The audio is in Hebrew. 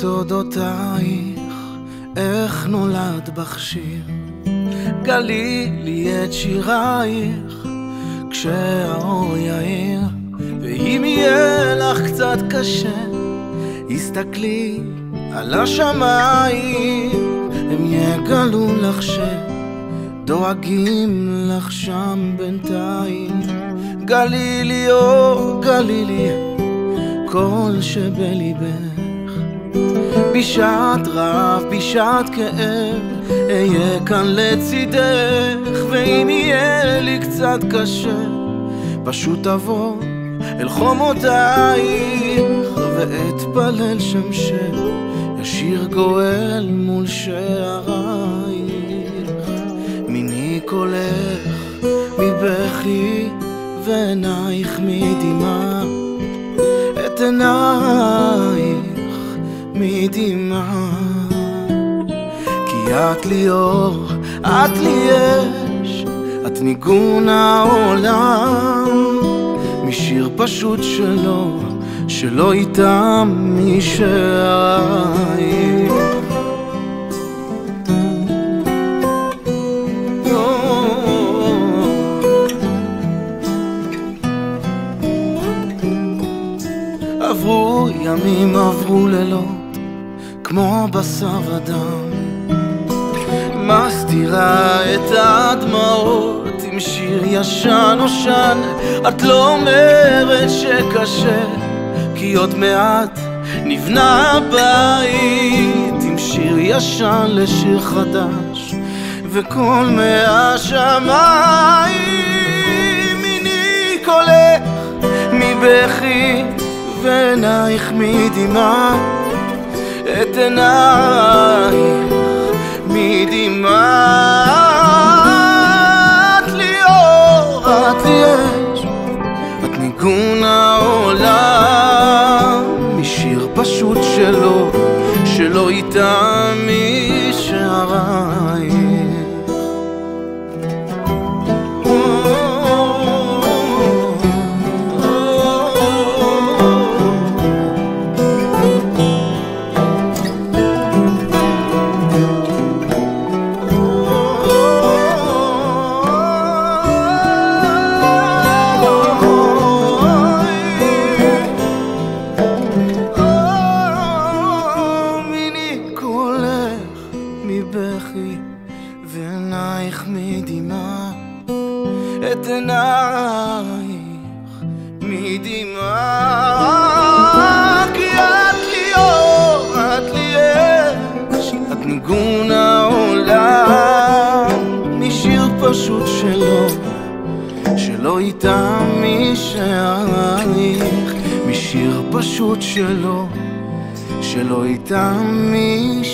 סודותייך, איך נולד בך שיר. גלי לי את שירייך כשהאור יאיר, ואם יהיה לך קצת קשה, הסתכלי על השמיים, הם יגלו לך שדואגים לך שם בינתיים. גלי לי, גלי לי כל שבליבך, בשעת רעב, בשעת כאב, אהיה כאן לצידך. ואם יהיה לי קצת קשה, פשוט אבוא אל חומותייך, ואתפלל שם שישיר גואל מול שערייך. מיני קולך מבכי ועינייך מדמעה, את עינייך מדמעה. כי את לי אור, את לי אש, את ניגון העולם, משיר פשוט שלא איתם משערייך. עברו ימים, עברו לילות, כמו בשר ודם, מסתירה את הדמעות עם שיר ישן נושן. את לא אומרת שקשה, כי עוד מעט נבנה בית, עם שיר ישן לשיר חדש וקול מהשמיים. מיני קולך מבכי ועינייך מדמעה, את עינייך מדמעה. את לי אור, את לי אש, את ניגון העולם, משיר פשוט שלא איתם משערייך. מבכי ועינייך מדמעה, את עינייך מדמעה. כי את לי אור, את לי אש, את ניגון העולם, משיר פשוט שלא איתם משערייך, משיר פשוט שלא איתם משערייך.